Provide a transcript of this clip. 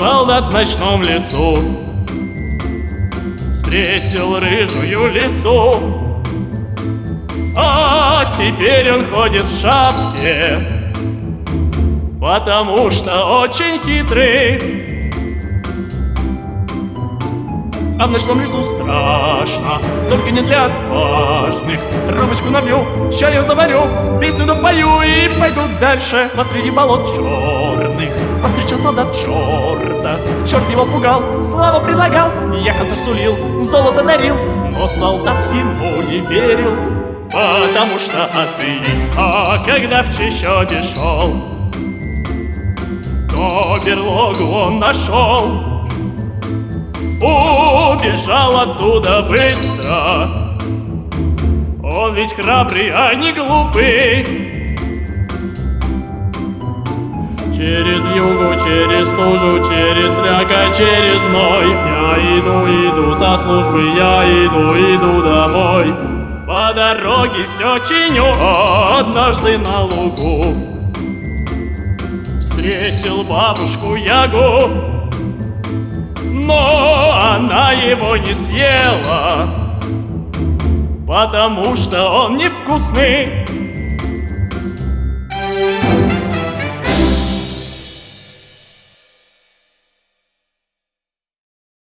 солдат в ночном лесу встретил рыжую лису, а теперь он ходит в шапке, потому что очень хитрый. А в ночном лесу страшно, только не для отважных. Трубочку набью, чаю заварю, песню напою и пойду дальше посреди болот черных. Постричь солдат черта, черт его пугал, славу предлагал, яхонту сулил, золото дарил, но солдат ему не верил, потому что атеист. А когда в чащобе шел, то берлогу он нашел, убежал оттуда быстро. Он ведь храбрый, а не глупый. Через вьюгу, через стужу, через слякоть, через зной я иду со службы, я иду домой. По дороге все чиню, однажды на лугу встретил бабушку Ягу, но она его не съела, потому что он невкусный.